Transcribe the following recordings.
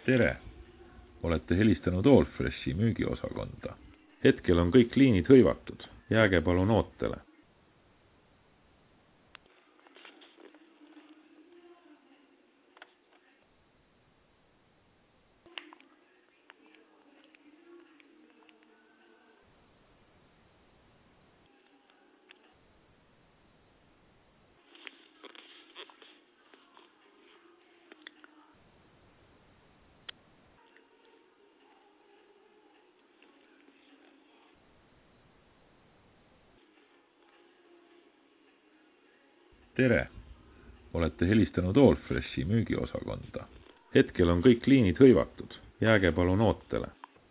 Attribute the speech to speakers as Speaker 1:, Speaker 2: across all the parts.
Speaker 1: Tere! Olete helistanud Allfreshi müügiosakonda. Hetkel on kõik liinid hõivatud. Jääge palun ootele. Tere! Olete helistanud Allfreshi müügiosakonda. Hetkel on kõik liinid hõivatud. Jääge palun ootele.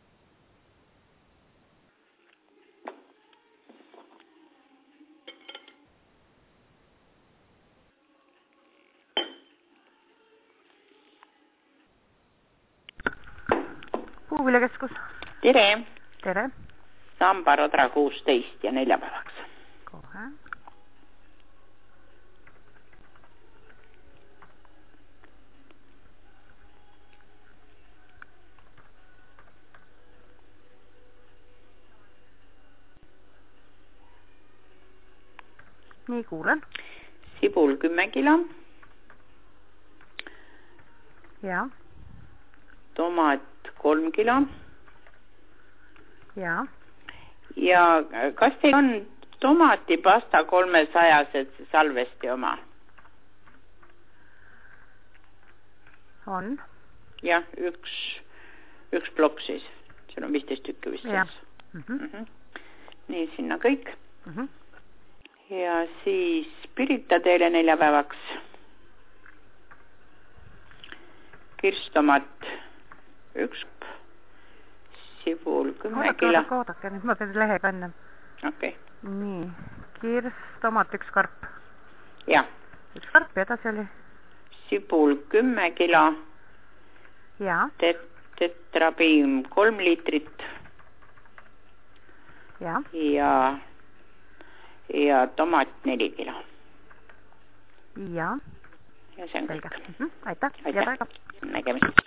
Speaker 2: Puuviljakeskus.
Speaker 3: Tere!
Speaker 2: Tere!
Speaker 3: Sambarodra 16 ja neljapäevaks.
Speaker 2: Kohe. Nii, kuulen.
Speaker 3: Sibul 10 kilo.
Speaker 2: Ja.
Speaker 3: Tomat 3 kilo.
Speaker 2: Ja.
Speaker 3: Ja kas teil on tomatipasta 300 salvesti oma?
Speaker 2: On.
Speaker 3: Jah, üks plokk siis. Seal on 15 tükki vist.
Speaker 2: Ja.
Speaker 3: Nii, sinna kõik.
Speaker 2: Mhm.
Speaker 3: Ja siis Pirita teile neljapäevaks. Kirstomat 1. Sibul 10 kilo.
Speaker 2: Oodake, nüüd ma teen lehega enne.
Speaker 3: Okei.
Speaker 2: Nii, kirstomat 1 karp.
Speaker 3: Jah.
Speaker 2: 1 karp ja edasi oli?
Speaker 3: Sibul 10 kilo.
Speaker 2: Ja.
Speaker 3: Tetrabiim 3 liitrit.
Speaker 2: Ja.
Speaker 3: Ja tomat 4 kilo.
Speaker 2: Ja.
Speaker 3: Ja see on kõik.
Speaker 2: Aitäh. Ja päeva.
Speaker 3: Nägemist.